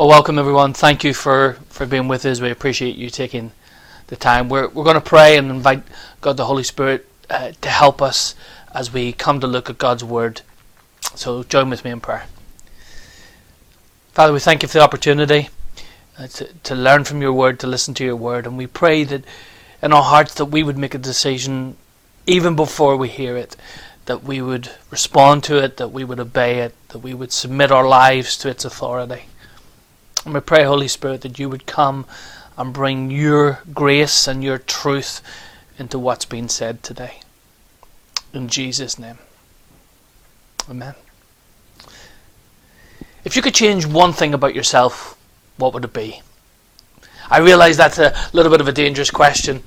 Well, welcome everyone. Thank you for being with us. We appreciate you taking the time. We're going to pray and invite God the Holy Spirit to help us as we come to look at God's Word. So join with me in prayer. Father, we thank you for the opportunity to learn from your Word, to listen to your Word, and we pray that in our hearts that we would make a decision even before we hear it, that we would respond to it, that we would obey it, that we would submit our lives to its authority. And we pray, Holy Spirit, that you would come and bring your grace and your truth into what's been said today. In Jesus' name. Amen. If you could change one thing about yourself, what would it be? I realise that's a little bit of a dangerous question.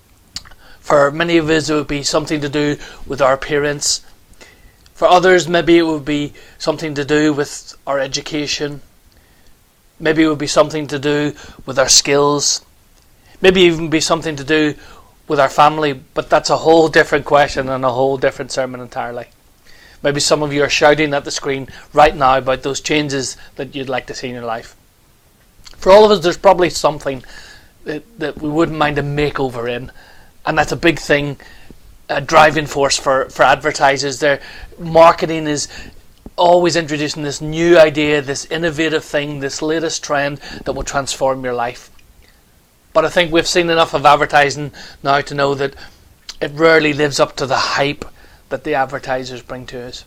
For many of us, it would be something to do with our appearance. For others, maybe it would be something to do with our education. Maybe it would be something to do with our skills. Maybe even be something to do with our family. But that's a whole different question and a whole different sermon entirely. Maybe some of you are shouting at the screen right now about those changes that you'd like to see in your life. For all of us, there's probably something that we wouldn't mind a makeover in. And that's a big thing, a driving force for advertisers. Their marketing is always introducing this new idea, this innovative thing, this latest trend that will transform your life. But I think we've seen enough of advertising now to know that it rarely lives up to the hype that the advertisers bring to us.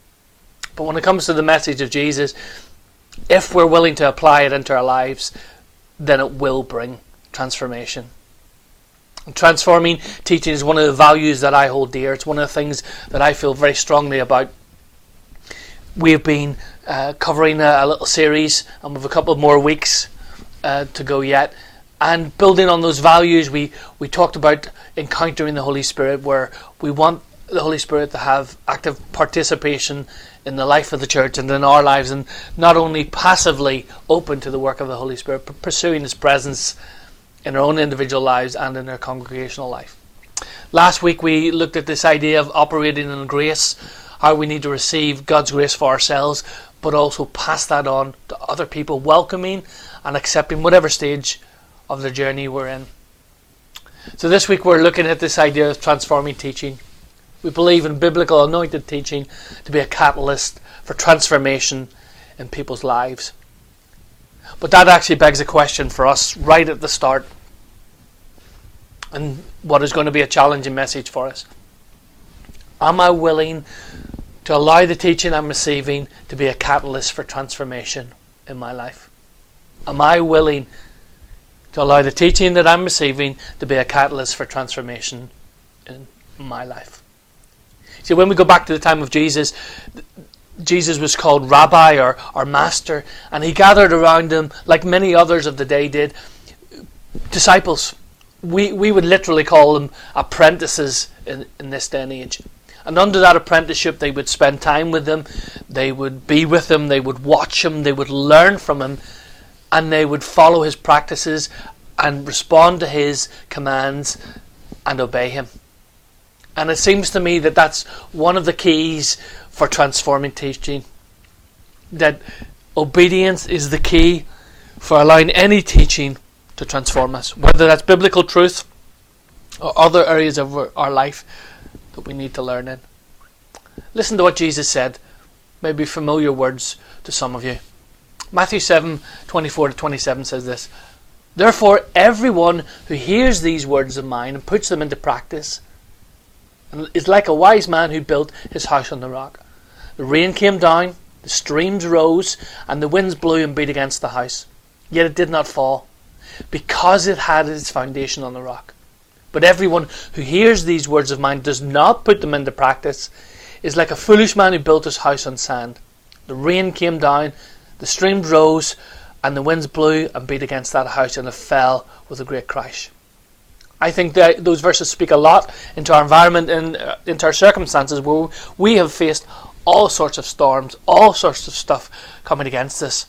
But when it comes to the message of Jesus, if we're willing to apply it into our lives, then it will bring transformation. And transforming teaching is one of the values that I hold dear. It's one of the things that I feel very strongly about. We've been covering a little series, and we have a couple more weeks to go yet. And building on those values, we talked about encountering the Holy Spirit, where we want the Holy Spirit to have active participation in the life of the church and in our lives, and not only passively open to the work of the Holy Spirit, but pursuing His presence in our own individual lives and in our congregational life. Last week we looked at this idea of operating in grace, how we need to receive God's grace for ourselves, but also pass that on to other people, welcoming and accepting whatever stage of the journey we're in. So this week we're looking at this idea of transforming teaching. We believe in biblical anointed teaching to be a catalyst for transformation in people's lives. But that actually begs a question for us right at the start, and what is going to be a challenging message for us. Am I willing to allow the teaching I'm receiving to be a catalyst for transformation in my life? Am I willing to allow the teaching that I'm receiving to be a catalyst for transformation in my life? See, when we go back to the time of Jesus, Jesus was called Rabbi or Master, and he gathered around him, like many others of the day did, disciples. We would literally call them apprentices in this day and age. And under that apprenticeship, they would spend time with him, they would be with him, they would watch him, they would learn from him, and they would follow his practices and respond to his commands and obey him. And it seems to me that that's one of the keys for transforming teaching. That obedience is the key for allowing any teaching to transform us. Whether that's biblical truth or other areas of our life that we need to learn in. Listen to what Jesus said. Maybe familiar words to some of you. Matthew 7:24-27 says this. Therefore, everyone who hears these words of mine and puts them into practice is like a wise man who built his house on the rock. The rain came down, the streams rose, and the winds blew and beat against the house. Yet it did not fall, because it had its foundation on the rock. But everyone who hears these words of mine does not put them into practice is like a foolish man who built his house on sand. The rain came down, the streams rose, and the winds blew and beat against that house, and it fell with a great crash. I think that those verses speak a lot into our environment and into our circumstances, where we have faced all sorts of storms, all sorts of stuff coming against us.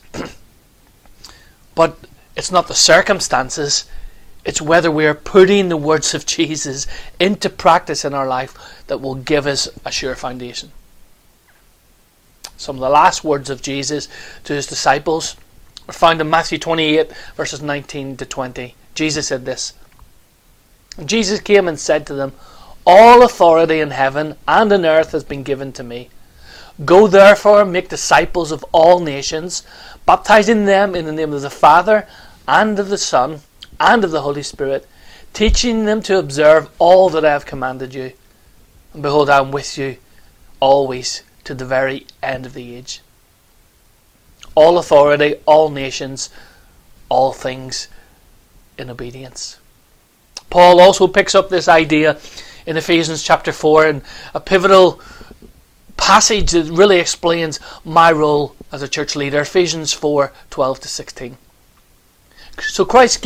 But it's not the circumstances, it's whether we are putting the words of Jesus into practice in our life that will give us a sure foundation. Some of the last words of Jesus to his disciples are found in Matthew 28 verses 19 to 20. Jesus said this. And Jesus came and said to them, "All authority in heaven and on earth has been given to me. Go therefore and make disciples of all nations, baptizing them in the name of the Father and of the Son and of the Holy Spirit, teaching them to observe all that I have commanded you. And behold, I am with you always to the very end of the age." All authority, all nations, all things in obedience. Paul also picks up this idea in Ephesians chapter 4 in a pivotal passage that really explains my role as a church leader. Ephesians 4, 12 to 16. So Christ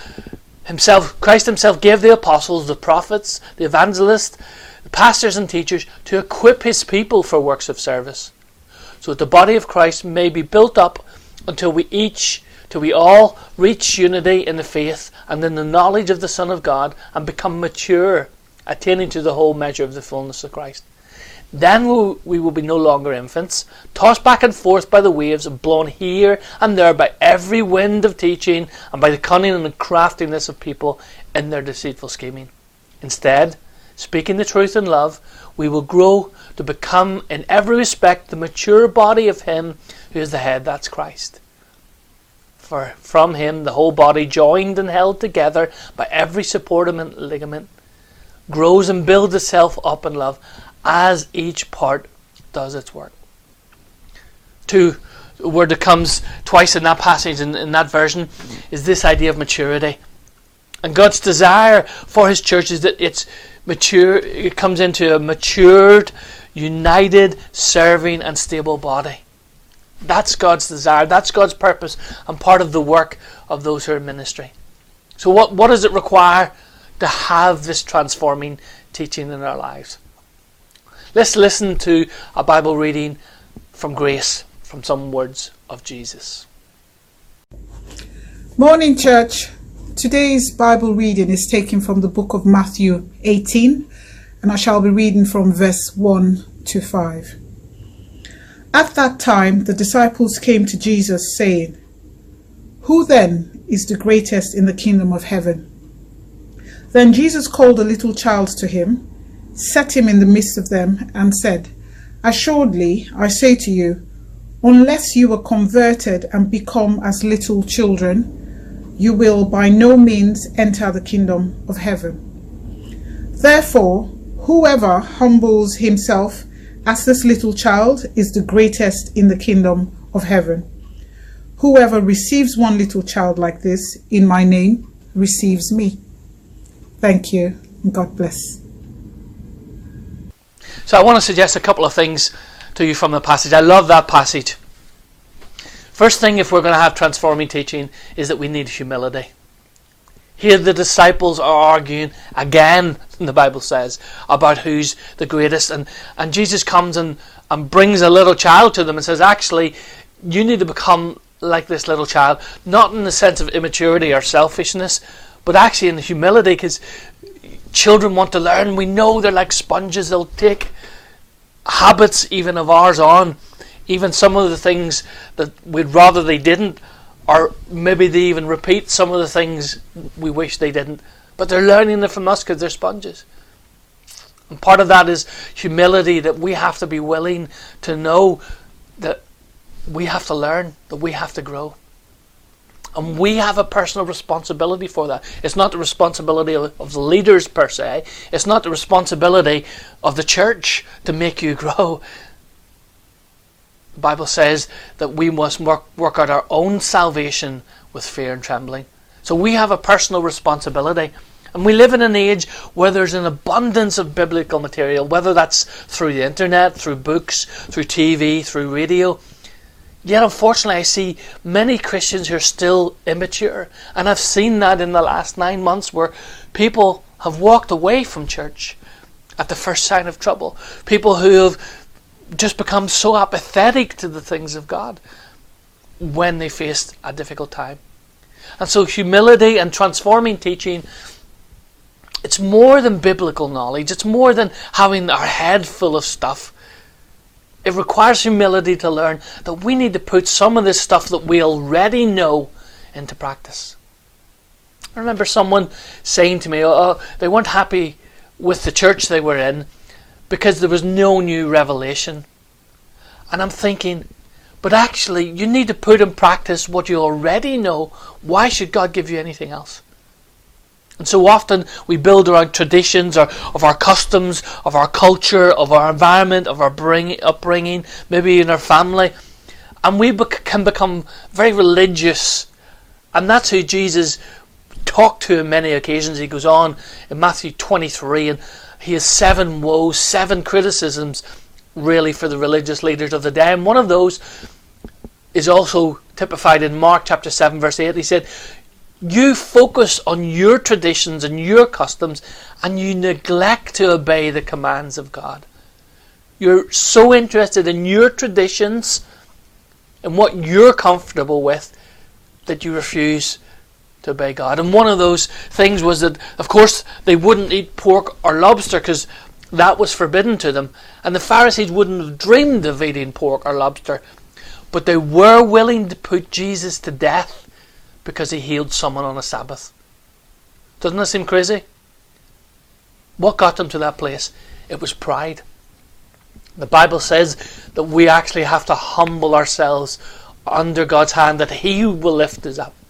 himself gave the apostles, the prophets, the evangelists, the pastors and teachers to equip his people for works of service, so that the body of Christ may be built up until we all reach unity in the faith and in the knowledge of the Son of God and become mature, attaining to the whole measure of the fullness of Christ. Then we will be no longer infants, tossed back and forth by the waves and blown here and there by every wind of teaching and by the cunning and craftiness of people in their deceitful scheming. Instead, speaking the truth in love, we will grow to become in every respect the mature body of him who is the head, that's Christ. For from him the whole body, joined and held together by every supporting ligament, grows and builds itself up in love as each part does its work. The word that comes twice in that passage, in that version, is this idea of maturity. And God's desire for his church is that it's mature. It comes into a matured, united, serving and stable body. That's God's desire. That's God's purpose and part of the work of those who are in ministry. So what does it require to have this transforming teaching in our lives? Let's listen to a Bible reading from Grace, from some words of Jesus. Morning, church. Today's Bible reading is taken from the book of Matthew 18, and I shall be reading from verse 1 to 5. At that time, the disciples came to Jesus, saying, "Who then is the greatest in the kingdom of heaven?" Then Jesus called a little child to him, set him in the midst of them, and said, "Assuredly, I say to you, unless you are converted and become as little children, you will by no means enter the kingdom of heaven. Therefore, whoever humbles himself as this little child is the greatest in the kingdom of heaven. Whoever receives one little child like this in my name receives me." Thank you, and God bless. So I want to suggest a couple of things to you from the passage. I love that passage. First thing, if we're going to have transforming teaching, is that we need humility. Here the disciples are arguing again, the Bible says, about who's the greatest. And Jesus comes and brings a little child to them and says, actually, you need to become like this little child. Not in the sense of immaturity or selfishness, but actually in humility, because children want to learn. We know they're like sponges. They'll take habits even of ours on. Even some of the things that we'd rather they didn't, or maybe they even repeat some of the things we wish they didn't. But they're learning it from us because they're sponges. And part of that is humility, that we have to be willing to know that we have to learn, that we have to grow. And we have a personal responsibility for that. It's not the responsibility of the leaders per se. It's not the responsibility of the church to make you grow. The Bible says that we must work out our own salvation with fear and trembling. So we have a personal responsibility. And we live in an age where there's an abundance of biblical material, whether that's through the internet, through books, through TV, through radio. Yet unfortunately I see many Christians who are still immature. And I've seen that in the last 9 months, where people have walked away from church at the first sign of trouble. People who have just become so apathetic to the things of God when they faced a difficult time. And so humility and transforming teaching, it's more than biblical knowledge. It's more than having our head full of stuff. It requires humility to learn that we need to put some of this stuff that we already know into practice. I remember someone saying to me, they weren't happy with the church they were in because there was no new revelation. And I'm thinking, but actually you need to put in practice what you already know. Why should God give you anything else? And so often we build around traditions or of our customs, of our culture, of our environment, of our upbringing, maybe in our family. And we can become very religious. And that's who Jesus talked to on many occasions. He goes on in Matthew 23 and he has 7 woes, 7 criticisms really for the religious leaders of the day. And one of those is also typified in Mark chapter 7 verse 8. He said, you focus on your traditions and your customs and you neglect to obey the commands of God. You're so interested in your traditions and what you're comfortable with that you refuse to obey God. And one of those things was that, of course, they wouldn't eat pork or lobster because that was forbidden to them. And the Pharisees wouldn't have dreamed of eating pork or lobster. But they were willing to put Jesus to death because he healed someone on a Sabbath. Doesn't that seem crazy? What got them to that place? It was pride. The Bible says that we actually have to humble ourselves under God's hand, that he will lift us up.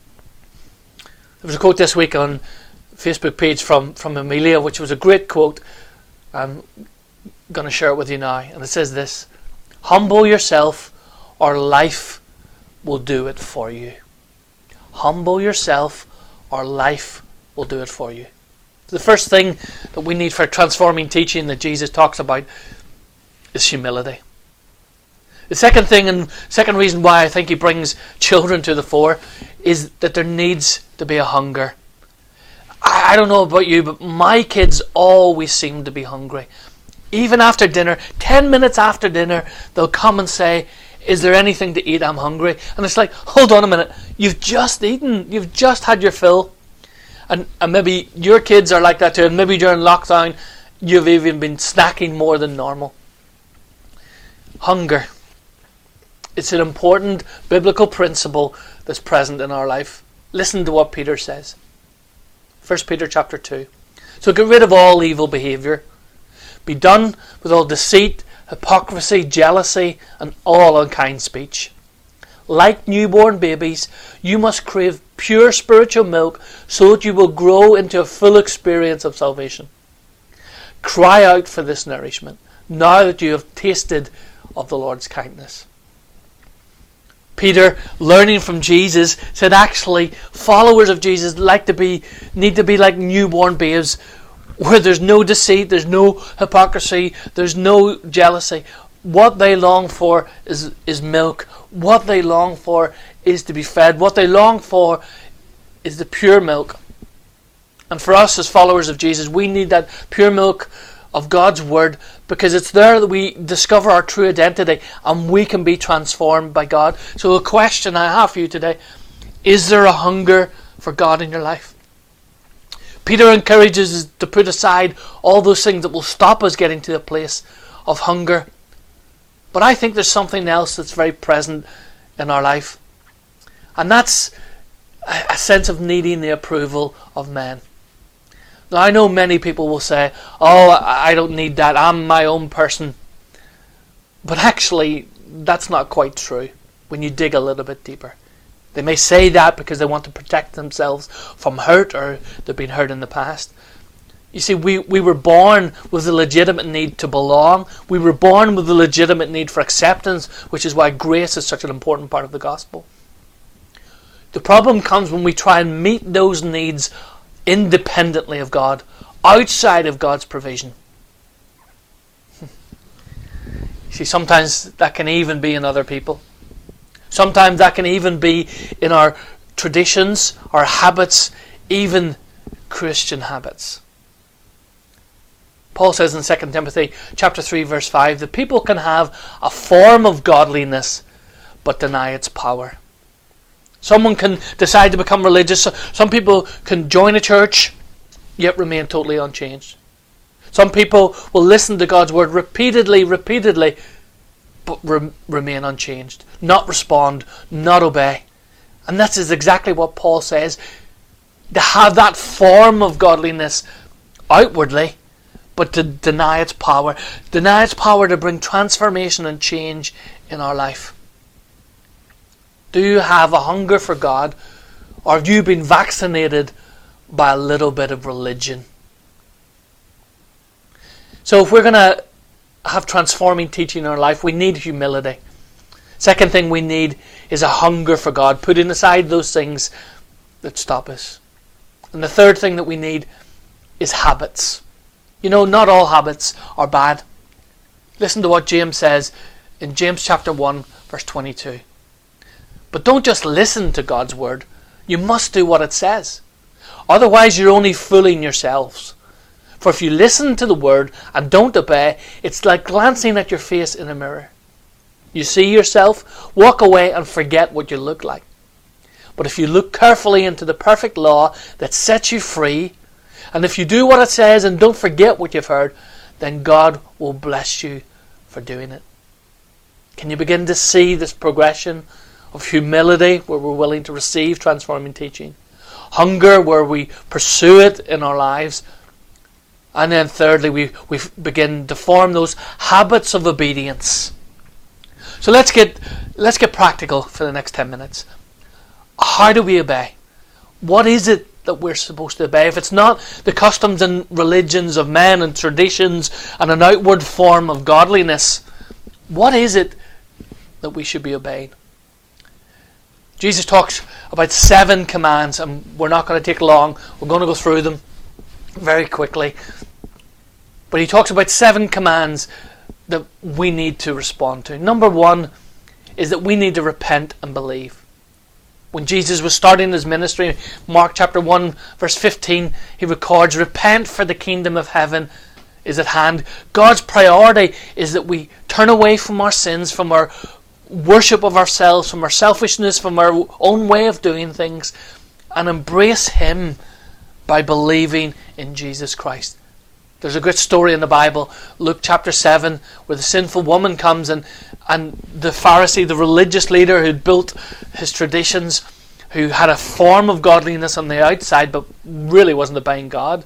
There was a quote this week on Facebook page from Amelia, which was a great quote. I'm going to share it with you now. And it says this: humble yourself or life will do it for you. Humble yourself or life will do it for you. The first thing that we need for transforming teaching that Jesus talks about is humility. The second thing and second reason why I think he brings children to the fore is that there needs to be a hunger. I don't know about you, but my kids always seem to be hungry. Even after dinner, 10 minutes after dinner, they'll come and say, is there anything to eat? I'm hungry. And it's like, hold on a minute. You've just eaten. You've just had your fill. And maybe your kids are like that too. And maybe during lockdown, you've even been snacking more than normal. Hunger. It's an important biblical principle that's present in our life. Listen to what Peter says. 1 Peter chapter 2. So get rid of all evil behaviour. Be done with all deceit, hypocrisy, jealousy, and all unkind speech. Like newborn babies, you must crave pure spiritual milk so that you will grow into a full experience of salvation. Cry out for this nourishment now that you have tasted of the Lord's kindness. Peter, learning from Jesus, said actually followers of Jesus need to be like newborn babes, where there's no deceit, there's no hypocrisy, there's no jealousy. What they long for is milk. What they long for is to be fed. What they long for is the pure milk. And for us as followers of Jesus, we need that pure milk of God's Word, because it's there that we discover our true identity and we can be transformed by God. So the question I have for you today, is there a hunger for God in your life? Peter encourages us to put aside all those things that will stop us getting to a place of hunger. But I think there's something else that's very present in our life. And that's a sense of needing the approval of men. Now I know many people will say, oh, I don't need that, I'm my own person. But actually, that's not quite true when you dig a little bit deeper. They may say that because they want to protect themselves from hurt, or they've been hurt in the past. You see, we were born with a legitimate need to belong. We were born with a legitimate need for acceptance, which is why grace is such an important part of the gospel. The problem comes when we try and meet those needs independently of God, outside of God's provision. See, sometimes that can even be in other people. Sometimes that can even be in our traditions, our habits, even Christian habits. Paul says in 2 Timothy chapter 3 verse 5 that people can have a form of godliness but deny its power. Someone can decide to become religious. Some people can join a church yet remain totally unchanged. Some people will listen to God's word repeatedly, but remain unchanged. Not respond, not obey. And this is exactly what Paul says. To have that form of godliness outwardly, but to deny its power. Deny its power to bring transformation and change in our life. Do you have a hunger for God, or have you been vaccinated by a little bit of religion? So if we're going to have transforming teaching in our life, we need humility. Second thing we need is a hunger for God, putting aside those things that stop us. And the third thing that we need is habits. You know, not all habits are bad. Listen to what James says in James chapter 1, verse 22. But don't just listen to God's word. You must do what it says. Otherwise, you're only fooling yourselves. For if you listen to the word and don't obey, it's like glancing at your face in a mirror. You see yourself, walk away and forget what you look like. But if you look carefully into the perfect law that sets you free, and if you do what it says and don't forget what you've heard, then God will bless you for doing it. Can you begin to see this progression of humility, where we're willing to receive transforming teaching? Hunger, where we pursue it in our lives. And then thirdly, we begin to form those habits of obedience. So let's get practical for the next 10 minutes. How do we obey? What is it that we're supposed to obey? If it's not the customs and religions of men and traditions and an outward form of godliness, what is it that we should be obeying? Jesus talks about 7 commands, and we're not going to take long. We're going to go through them very quickly. But he talks about 7 commands that we need to respond to. Number 1 is that we need to repent and believe. When Jesus was starting his ministry, Mark chapter 1 verse 15, he records, repent for the kingdom of heaven is at hand. God's priority is that we turn away from our sins, from our worship of ourselves, from our selfishness, from our own way of doing things, and embrace Him by believing in Jesus Christ. There's a great story in the Bible, Luke chapter 7, where the sinful woman comes and the Pharisee, the religious leader who'd built his traditions, who had a form of godliness on the outside but really wasn't obeying God,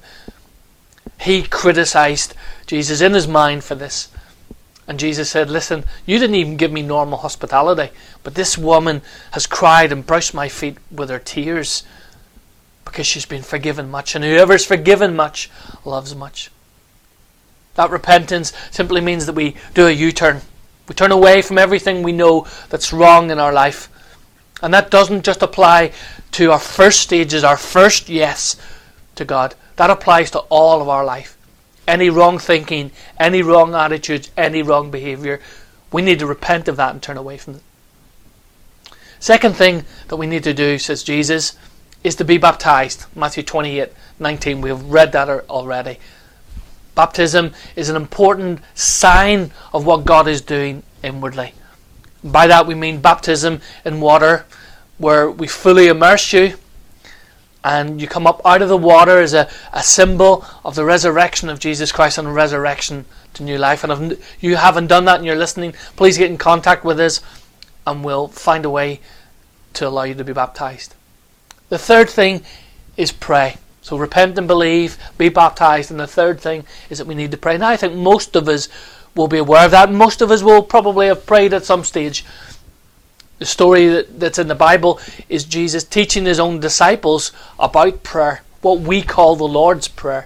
he criticized Jesus in his mind for this. And Jesus said, listen, you didn't even give me normal hospitality, but this woman has cried and brushed my feet with her tears because she's been forgiven much, and whoever's forgiven much loves much. That repentance simply means that we do a U-turn. We turn away from everything we know that's wrong in our life. And that doesn't just apply to our first stages, our first yes to God. That applies to all of our life. Any wrong thinking, any wrong attitudes, any wrong behaviour, we need to repent of that and turn away from it. Second thing that we need to do, says Jesus, is to be baptized. Matthew 28:19, we've read that already. Baptism is an important sign of what God is doing inwardly. By that we mean baptism in water, where we fully immerse you and you come up out of the water as a symbol of the resurrection of Jesus Christ and resurrection to new life. And if you haven't done that and you're listening, please get in contact with us and we'll find a way to allow you to be baptized. The third thing is pray. So repent and believe, be baptized, and the third thing is that we need to pray. Now I think most of us will be aware of that. Most of us will probably have prayed at some stage. The story that's in the Bible is Jesus teaching his own disciples about prayer, what we call the Lord's Prayer.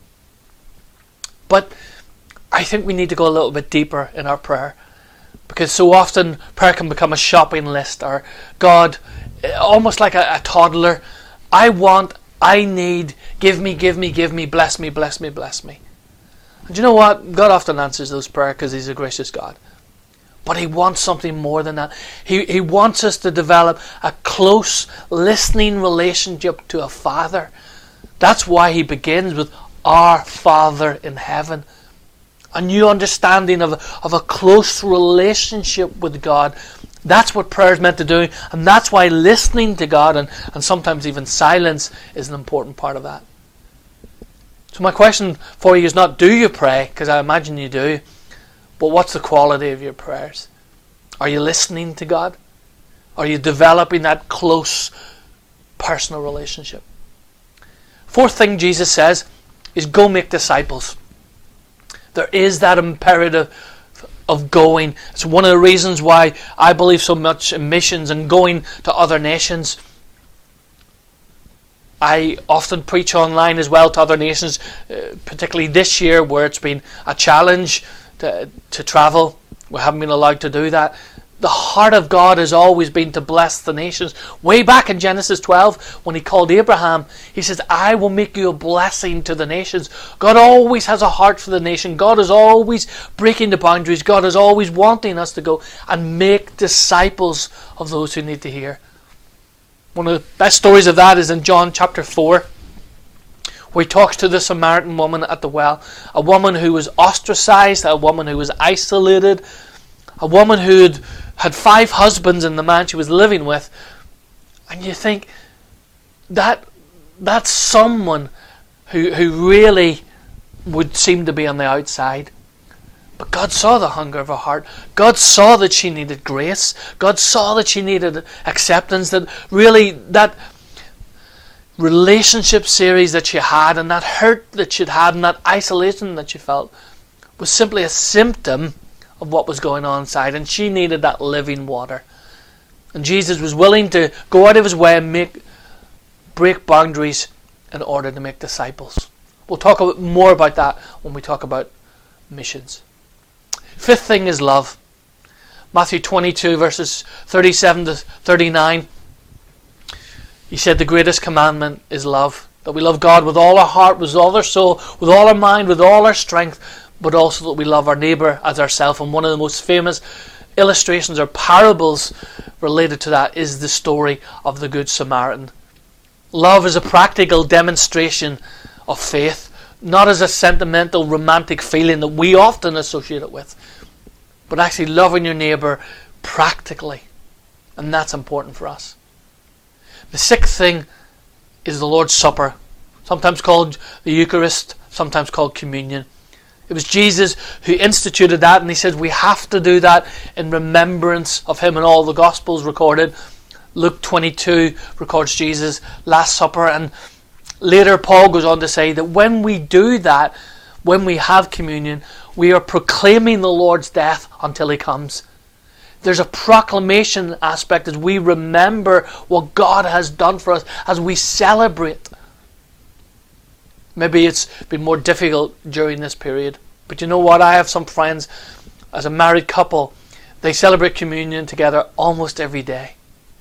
But I think we need to go a little bit deeper in our prayer, because so often prayer can become a shopping list, or God, almost like a toddler. I want, I need, give me, bless me, bless me, bless me. And you know what? God often answers those prayers because He's a gracious God. But He wants something more than that. He wants us to develop a close, listening relationship to a Father. That's why He begins with our Father in heaven. A new understanding of a close relationship with God. That's what prayer is meant to do. And that's why listening to God and sometimes even silence is an important part of that. So my question for you is not, do you pray? Because I imagine you do. But what's the quality of your prayers? Are you listening to God? Are you developing that close personal relationship? Fourth thing Jesus says is go make disciples. There is that imperative of going. It's one of the reasons why I believe so much in missions and going to other nations. I often preach online as well to other nations, particularly this year where it's been a challenge to travel. We haven't been allowed to do that. The heart of God has always been to bless the nations. Way back in Genesis 12, when he called Abraham, he says, I will make you a blessing to the nations. God always has a heart for the nation. God is always breaking the boundaries. God is always wanting us to go and make disciples of those who need to hear. One of the best stories of that is in John chapter 4, where he talks to the Samaritan woman at the well. A woman who was ostracized, a woman who was isolated, a woman who had 5 husbands in the man she was living with. And you think, that's someone who really would seem to be on the outside. But God saw the hunger of her heart. God saw that she needed grace. God saw that she needed acceptance. That really that relationship series that she had, and that hurt that she'd had, and that isolation that she felt, was simply a symptom of what was going on inside, and she needed that living water. And Jesus was willing to go out of his way and break boundaries in order to make disciples. We'll talk more about that when we talk about missions. Fifth thing is love. Matthew 22 verses 37 to 39. He said the greatest commandment is love. That we love God with all our heart, with all our soul, with all our mind, with all our strength, but also that we love our neighbour as ourselves. And one of the most famous illustrations or parables related to that is the story of the Good Samaritan. Love is a practical demonstration of faith, not as a sentimental, romantic feeling that we often associate it with, but actually loving your neighbour practically. And that's important for us. The sixth thing is the Lord's Supper, sometimes called the Eucharist, sometimes called communion. It was Jesus who instituted that, and he said we have to do that in remembrance of him. And all the Gospels recorded. Luke 22 records Jesus' Last Supper, and later Paul goes on to say that when we do that, when we have communion, we are proclaiming the Lord's death until he comes. There's a proclamation aspect as we remember what God has done for us, as we celebrate. Maybe it's been more difficult during this period. But you know what? I have some friends, as a married couple, they celebrate communion together almost every day.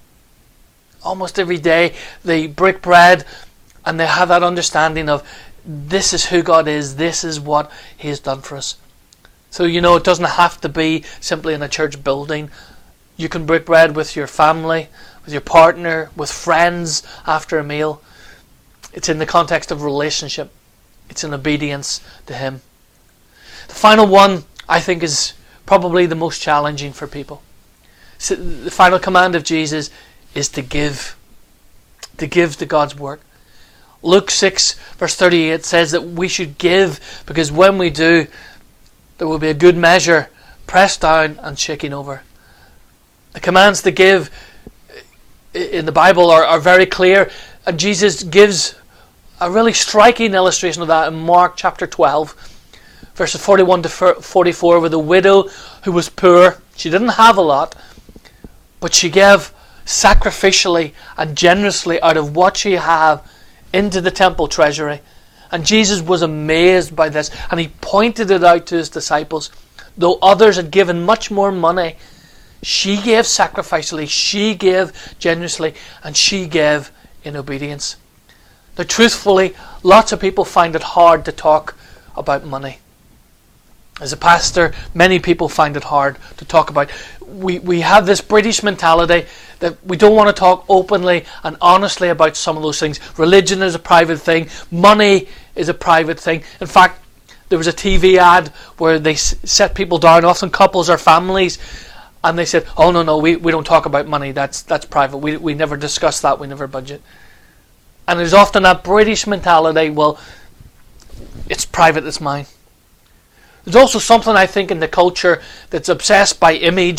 Almost every day they break bread and they have that understanding of this is who God is, this is what he has done for us. So you know, it doesn't have to be simply in a church building. You can break bread with your family, with your partner, with friends after a meal. It's in the context of relationship. It's in obedience to him. The final one, I think, is probably the most challenging for people. So the final command of Jesus is to give. To give to God's work. Luke 6 verse 38 says that we should give, because when we do, there will be a good measure, pressed down and shaking over. The commands to give in the Bible are very clear, and Jesus gives a really striking illustration of that in Mark chapter 12, verses 41 to 44, with a widow who was poor. She didn't have a lot, but she gave sacrificially and generously out of what she had into the temple treasury. And Jesus was amazed by this, and he pointed it out to his disciples. Though others had given much more money, she gave sacrificially, she gave generously, and she gave in obedience. Now, truthfully, lots of people find it hard to talk about money. As a pastor, many people find it hard to talk about. We have this British mentality that we don't want to talk openly and honestly about some of those things. Religion is a private thing. Money is a private thing. In fact, there was a TV ad where they set people down, often couples or families, and they said, oh no, we don't talk about money. That's private. We never discuss that. We never budget. And there's often that British mentality, well, it's private, it's mine. There's also something, I think, in the culture that's obsessed by image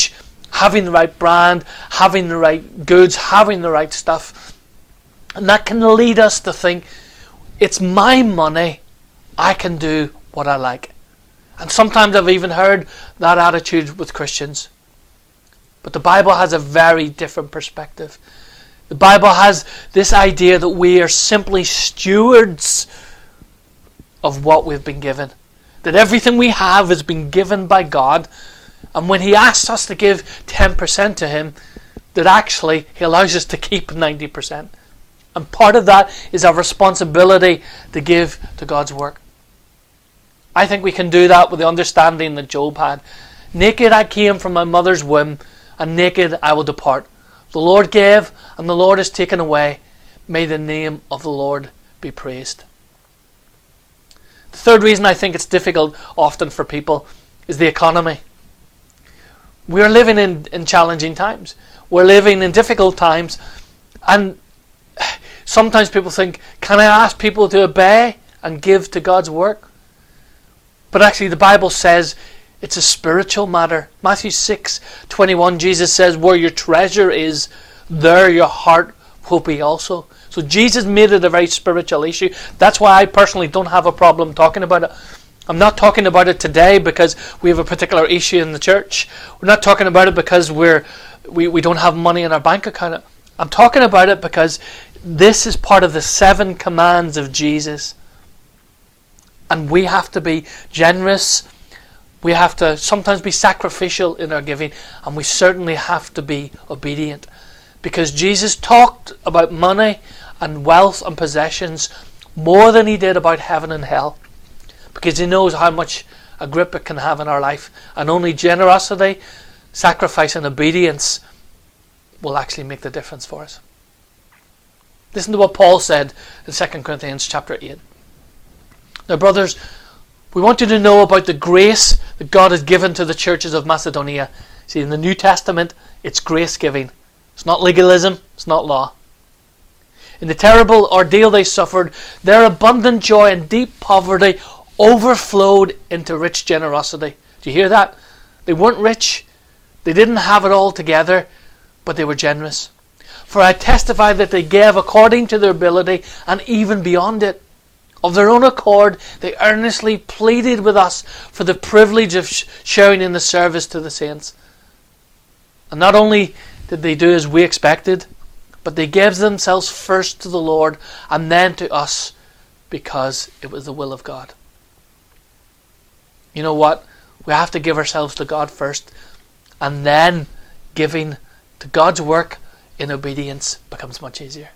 having the right brand, having the right goods, having the right stuff. And that can lead us to think, it's my money, I can do what I like. And sometimes I've even heard that attitude with Christians. But the Bible has a very different perspective. The Bible has this idea that we are simply stewards of what we've been given. That everything we have has been given by God. And when He asks us to give 10% to Him, that actually He allows us to keep 90%. And part of that is our responsibility to give to God's work. I think we can do that with the understanding that Job had. Naked I came from my mother's womb, and naked I will depart. The Lord gave, and the Lord has taken away. May the name of the Lord be praised. The third reason I think it's difficult often for people is the economy. We're living in challenging times. We're living in difficult times. And sometimes people think, can I ask people to obey and give to God's work? But actually the Bible says it's a spiritual matter. Matthew 6:21, Jesus says, where your treasure is, there your heart will be also. So Jesus made it a very spiritual issue. That's why I personally don't have a problem talking about it. I'm not talking about it today because we have a particular issue in the church. We're not talking about it because we don't have money in our bank account. I'm talking about it because this is part of the 7 commands of Jesus. And we have to be generous. We have to sometimes be sacrificial in our giving. And we certainly have to be obedient. Because Jesus talked about money and wealth and possessions more than He did about heaven and hell. Because He knows how much a grip it can have in our life. And only generosity, sacrifice and obedience will actually make the difference for us. Listen to what Paul said in 2 Corinthians chapter 8. Now, brothers, we want you to know about the grace that God has given to the churches of Macedonia. See, in the New Testament, it's grace giving. It's not legalism, it's not law. In the terrible ordeal they suffered, their abundant joy and deep poverty overflowed into rich generosity. Do you hear that? They weren't rich. They didn't have it all together, but they were generous. For I testify that they gave according to their ability and even beyond it. Of their own accord, they earnestly pleaded with us for the privilege of sharing in the service to the saints. And not only did they do as we expected, but they gave themselves first to the Lord and then to us because it was the will of God. You know what? We have to give ourselves to God first, and then giving to God's work in obedience becomes much easier.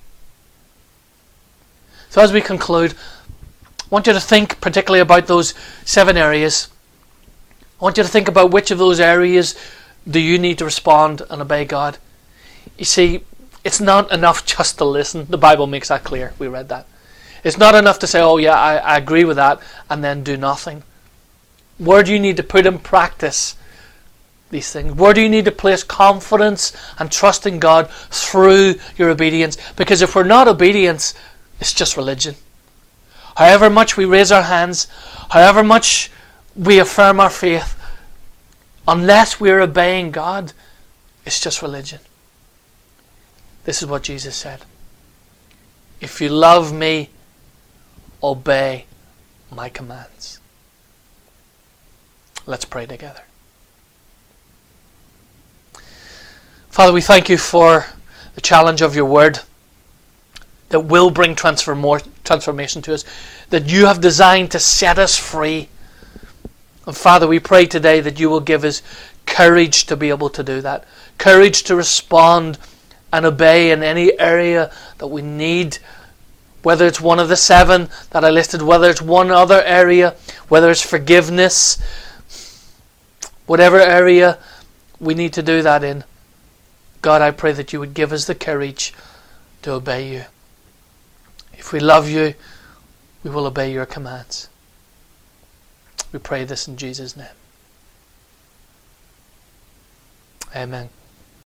So as we conclude, I want you to think particularly about those 7 areas. I want you to think about which of those areas do you need to respond and obey God. You see, it's not enough just to listen. The Bible makes that clear. We read that. It's not enough to say, oh yeah, I agree with that, and then do nothing. Where do you need to put in practice these things? Where do you need to place confidence and trust in God through your obedience? Because if we're not obedient, it's just religion. However much we raise our hands, however much we affirm our faith, unless we're obeying God, it's just religion. This is what Jesus said. If you love me, obey my commands. Let's pray together. Father, we thank you for the challenge of your word that will bring transformation to us, that you have designed to set us free. And Father, we pray today that you will give us courage to be able to do that, courage to respond and obey in any area that we need, whether it's one of the 7 that I listed, whether it's one other area, whether it's forgiveness, whatever area we need to do that in. God, I pray that you would give us the courage to obey you. If we love you, we will obey your commands. We pray this in Jesus' name. Amen.